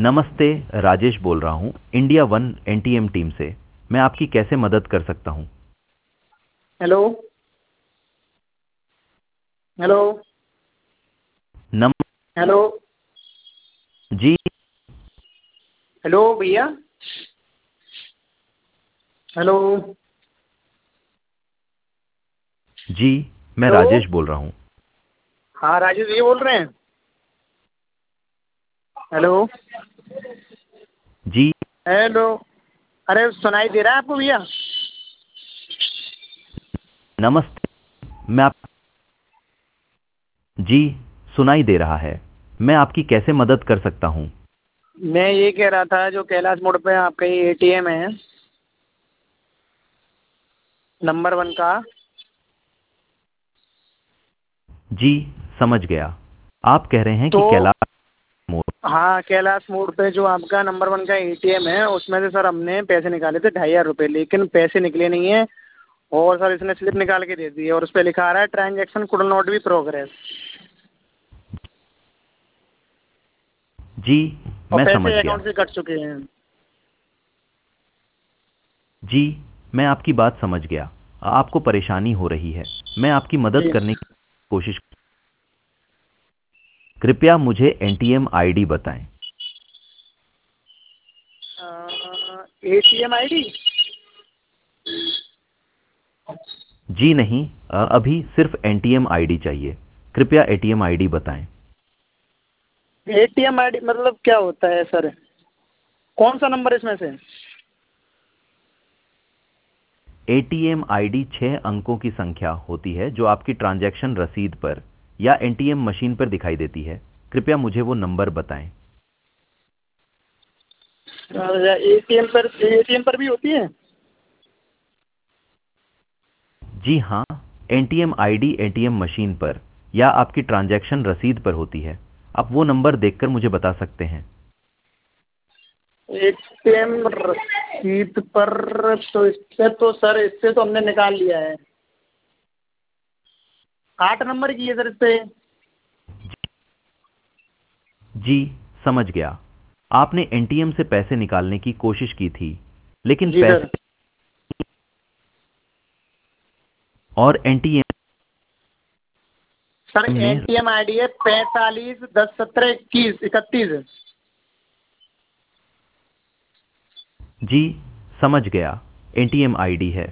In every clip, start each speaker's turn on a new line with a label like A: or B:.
A: नमस्ते, राजेश बोल रहा हूँ इंडिया वन एनटीएम टीम से। मैं आपकी कैसे मदद कर सकता हूँ?
B: हेलो। हेलो।
A: नम
B: हेलो।
A: जी।
B: हेलो भैया। हेलो।
A: जी, मैं
B: हेलो।
A: राजेश बोल रहा हूँ।
B: हाँ राजेश भैया बोल रहे हैं। हेलो।
A: जी।
B: हेलो। अरे सुनाई दे रहा है आपको भैया?
A: नमस्ते। मैं आप जी, सुनाई दे रहा है। मैं आपकी कैसे मदद कर सकता हूँ?
B: मैं ये कह रहा था, जो कैलाश मोड़ पे आपका ये एटीएम है नंबर 1 का।
A: जी, समझ गया। आप कह रहे हैं कि
B: तो
A: कैलाश मोड़।
B: हाँ, कैलाश मोड़ पे जो आपका नंबर 1 का एटीएम है उसमें से सर हमने पैसे निकाले थे 2500 रुपये, लेकिन पैसे निकले नहीं है। और सर इसने स्लिप निकाल के दे दी है और उस पर लिखा आ रहा है transaction could not be progress.
A: जी,
B: और
A: मैं समझ
B: पैसे
A: गया।
B: अकाउंट से कट चुके हैं।
A: जी, मैं आपकी बात समझ गया। आपको परेशानी हो रही है। मैं आपकी मदद
B: जी।
A: करने की कोशिश। कृपया मुझे एनटीएम आईडी बताएं।
B: ATM ID?
A: जी नहीं, अभी सिर्फ एनटीएम आईडी चाहिए। कृपया एटीएम आईडी बताएं।
B: एटीएम आईडी मतलब क्या होता है सर? कौन सा नंबर इसमें से?
A: एटीएम आईडी 6 अंकों की संख्या होती है जो आपकी ट्रांजैक्शन रसीद पर या एटीएम मशीन पर दिखाई देती है। कृपया मुझे वो नंबर बताएं।
B: एटीएम पर भी होती है?
A: जी हाँ, एटीएम आईडी एटीएम मशीन पर या आपकी ट्रांजैक्शन रसीद पर होती है। आप वो नंबर देखकर मुझे बता सकते हैं।
B: एटीएम रसीद पर? तो इससे तो हमने निकाल लिया है। 8 नंबर की है सर इस पे।
A: जी, समझ गया। आपने एटीएम से पैसे निकालने की कोशिश की थी, लेकिन
B: जी सर।
A: पैसे और एटीएम
B: सर
A: में।
B: एटीएम आईडी है 45 10 17 21 31।
A: जी, समझ गया। एटीएम आईडी है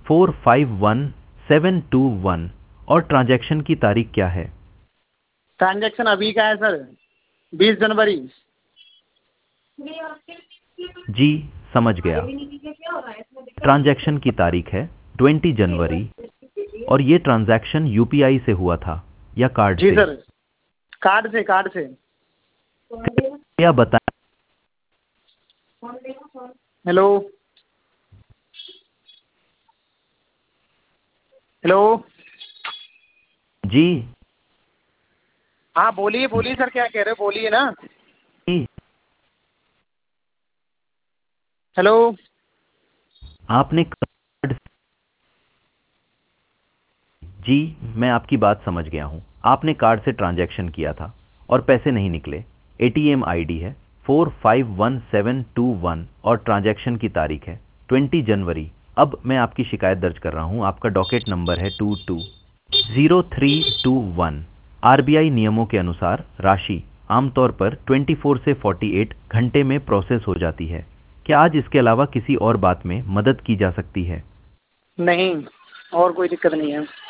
A: 451721 और ट्रांजैक्शन की तारीख क्या है?
B: ट्रांजैक्शन अभी का है सर, 20 जनवरी।
A: जी, समझ गया। ट्रांजैक्शन की तारीख है 20 जनवरी और ये ट्रांजैक्शन यूपीआई से हुआ था या कार्ड
B: जी
A: से?
B: सर, कार्ड से।
A: या बताएं।
B: हेलो। हेलो।
A: जी।
B: हाँ बोलिए बोलिए सर, क्या कह रहे हो, बोलिए ना।
A: जी,
B: हेलो।
A: आपने कार्ड। जी, मैं आपकी बात समझ गया हूँ। आपने कार्ड से ट्रांजैक्शन किया था और पैसे नहीं निकले। एटीएम आईडी है 451721 और ट्रांजैक्शन की तारीख है 20 जनवरी। अब मैं आपकी शिकायत दर्ज कर रहा हूँ। आपका डॉकेट नंबर है 220321। आरबीआई नियमों के अनुसार राशि आमतौर पर 24 से 48 घंटे में प्रोसेस हो जाती है। क्या आज इसके अलावा किसी और बात में मदद की जा सकती है?
B: नहीं, और कोई दिक्कत नहीं है।